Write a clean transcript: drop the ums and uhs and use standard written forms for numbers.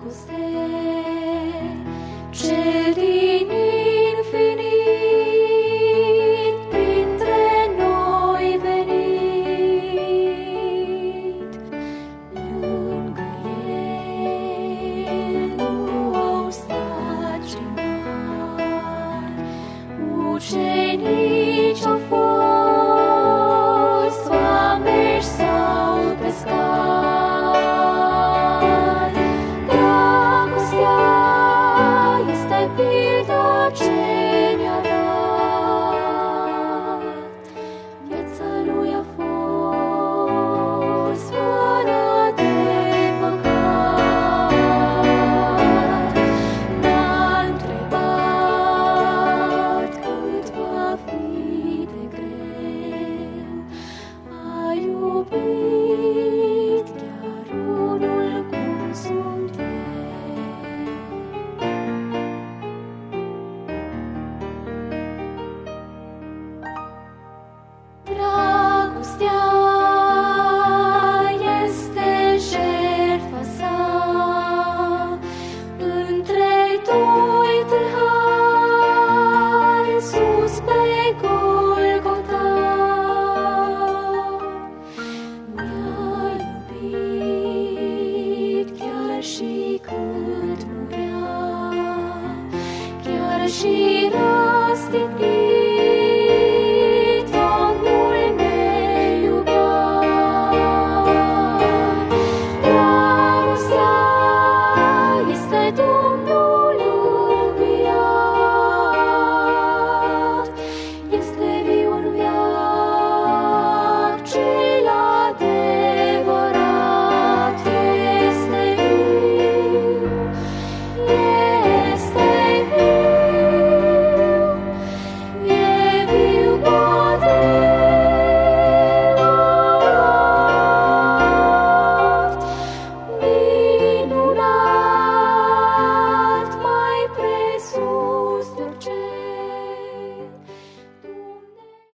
dragoste, cel din infinit, printre noi venit. Lângă el nu au stat cei mari, ucenici au fost, vameși sau pescari. Dragostea este pilda ce ne-a dat. Viața lui a fost fără de păcat. N-a întrebat cât va fi de greu. A iubit chiar unul cum sunt eu. Dragostea este jertfa sa între doi tâlhari sus pe Golgota. Ne-a iubit chiar și când murea, chiar și